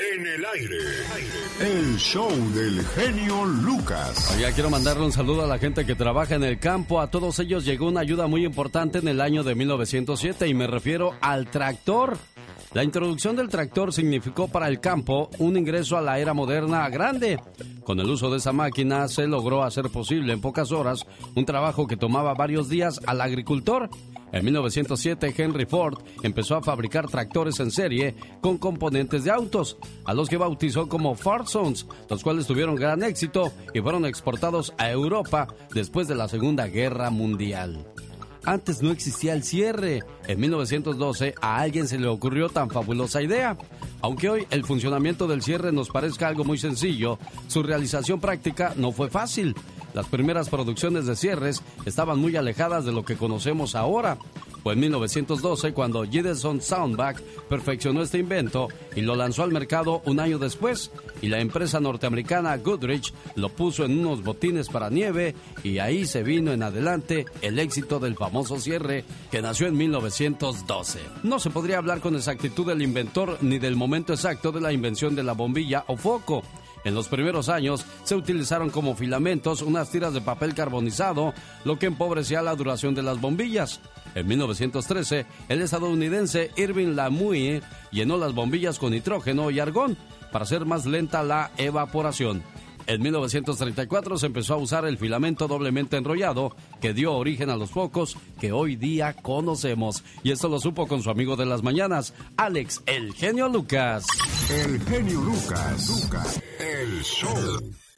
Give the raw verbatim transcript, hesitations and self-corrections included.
En el aire, el show del genio Lucas. Oye, quiero mandarle un saludo a la gente que trabaja en el campo. A todos ellos llegó una ayuda muy importante en el año de mil novecientos siete y me refiero al tractor. La introducción del tractor significó para el campo un ingreso a la era moderna grande. Con el uso de esa máquina se logró hacer posible en pocas horas un trabajo que tomaba varios días al agricultor. En mil novecientos siete, Henry Ford empezó a fabricar tractores en serie con componentes de autos, a los que bautizó como Ford Sons, los cuales tuvieron gran éxito y fueron exportados a Europa después de la Segunda Guerra Mundial. Antes no existía el cierre. En mil novecientos doce a alguien se le ocurrió tan fabulosa idea. Aunque hoy el funcionamiento del cierre nos parezca algo muy sencillo, su realización práctica no fue fácil. Las primeras producciones de cierres estaban muy alejadas de lo que conocemos ahora. Fue en mil novecientos doce cuando Gideon Soundback perfeccionó este invento y lo lanzó al mercado un año después, y la empresa norteamericana Goodrich lo puso en unos botines para nieve, y ahí se vino en adelante el éxito del famoso cierre que nació en mil novecientos doce. No se podría hablar con exactitud del inventor ni del momento exacto de la invención de la bombilla o foco. En los primeros años se utilizaron como filamentos unas tiras de papel carbonizado, lo que empobrecía la duración de las bombillas. En mil novecientos trece, el estadounidense Irving Lamuir llenó las bombillas con nitrógeno y argón para hacer más lenta la evaporación. En mil novecientos treinta y cuatro se empezó a usar el filamento doblemente enrollado que dio origen a los focos que hoy día conocemos. Y esto lo supo con su amigo de las mañanas, Alex, el genio Lucas. El genio Lucas, Lucas, el show.